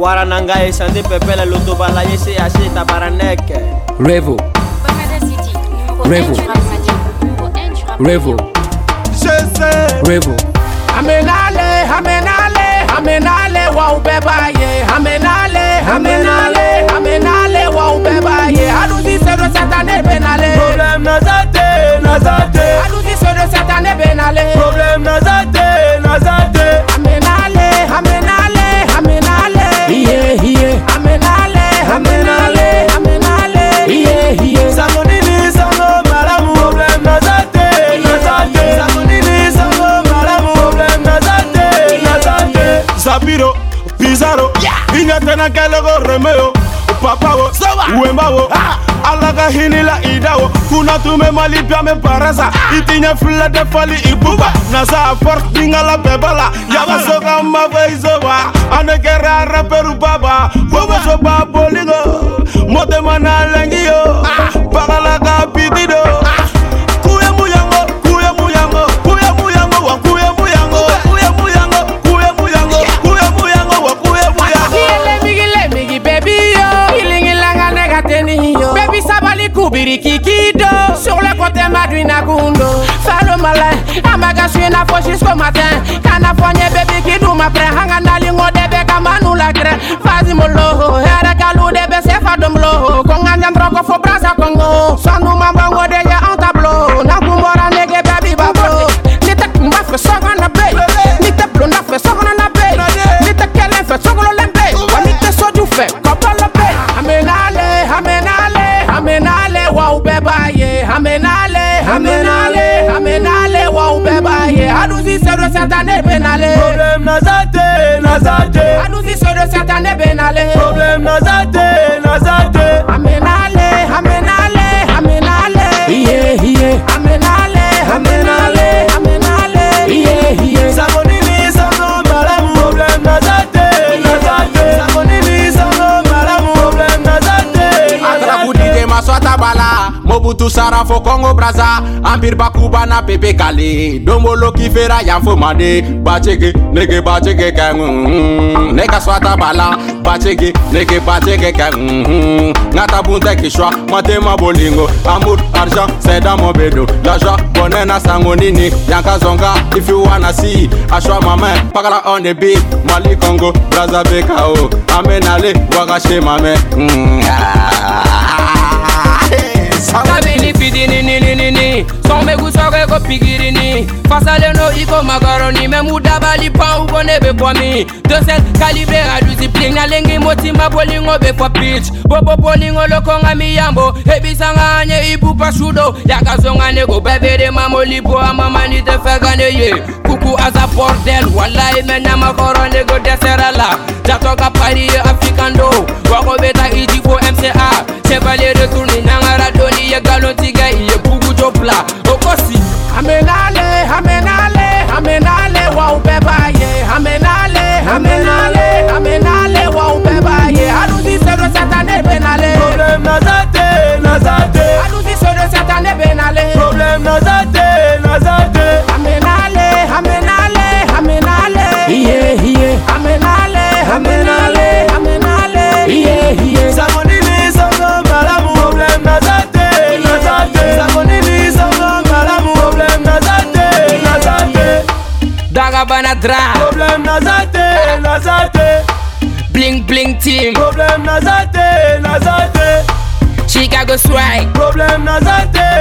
Warananga et Sandy Pepele Lotobala Yese Acheta Baraneke Revo Revo Revo Revo Amenale, amenale, amenale, wa ubebaye. Amenale, amenale, amenale, wa ubebaye. Alusi sero satane benale. Problème nazate, nazate. Alusi sero satane benale. Problème nazate, nazate. Amenale, amenale, amenale. Yeah, yeah. Amenale, amenale, amenale. Yeah, yeah. Sangonini sango malamu. Problème nazate, nazate. Sangonini sango malamu. Problème nazate, nazate. Zapiro, Pizarro, Inyatena kelego remeo. Papawo, Wembawo, Alaga hinila idawo. Kuna tume malipia me parasa. Itinya fila de fali ibuba. Nasa fort dingala bebala. Yaga soka mafeizoba. Anekera raperu baba. Bobo soba bolingo. Mote mana lengiyo. Bagalaga pitido. Kuye muyango, kuye muyango. Kuye muyango, wa kuye muyango. Kuye muyango, kuye muyango. Kuye muyango, wa kuye muyango. Migile migi baby yo. Ilingilanga negateni yo. Baby sabali kubiri kikido. Sur le côté madrina gundo. Fais le malin. Amaga suis na fo jusqu'au matin. Kana fonye baby qui dou ma prend. Hanga nalingo debe kamanu la craie. Vas-y molo. Here kalu debe se fa domlo. Konga nyandroko fo brasa kongo. Sonu mambango deja en tableau. Na kumbora nege baby bablo. Nita kumba fe soga na bay. Nita blonda fe soga na bay. Nita kelen fe soga lo lembe. Wanite soju fe kopala bay. Amenale, amenale, amenale wa ubebaye. Amenale, amenale, amenale wa ubebaye. Alusi sero satane benale. Problème nazate, nazate. Alusi sero satane benale. Problème nazate, nazate. Amenale, amenale, amenale. Yeah, yeah. Amenale, amenale, amenale. Yeah, yeah. Sangonini sango malamu. Problème nazate, nazate. Sangonini sango malamu. Problème nazate, Atraku nazate. DJ maswata bala Mobutu Sara fo Congo Brazza Empire Bakuba na Pepe Kale Dombolo kifera yanfo mande Bacheke, nege bacheke keng Nega swata bala Bacheke, nege bacheke keng Ngata bunte kishwa, matema bolingo Amour, argent, c'est dans mon bédo La joie, bonheur na sangonini Yanka zonga, if you wanna see Ashwa ma main, pakala on the beat Mali Congo, Brazza Bekao Amenale, wagache ma main Kabini fidi ni Son me gusore ko pigirini Fasale no iko macaroni Me muda bali pa u bone be kwa mi De sel calibre a discipline Na lengi motima bolingo be kwa pitch Bobo bolingo loko nga miyambo Hebi sanga anye ibu pa shudo Yaka zonga nego bebede mamo lipo Ama mani te fegane ye Kuku aza bordel Wallahi mena makoro nego deserala Jatoka pari afrikando Wako beta ijiko MCA Chevalier retourne nangara doni ye galontiga ye bugu jopla Okosi Amenale, amenale, amenale wa ubebaye Amenale, amenale, amenale wa ubebaye Alusi sero satane benale Problème nazate, nazate. Alusi sero satane benale Problème nazate, nazate. Amenale, amenale, amenale Yeah, yeah. Amenale, amenale, amenale Yeah, yeah. Sangonini sango malamu. Problème nazate, nazate. Sangonini sango malamu. Problème nazate, nazate. Dagabana dra Problème nazate, nazate. Bling bling team Problème nazate, nazate. Chicago swag Problème nazate,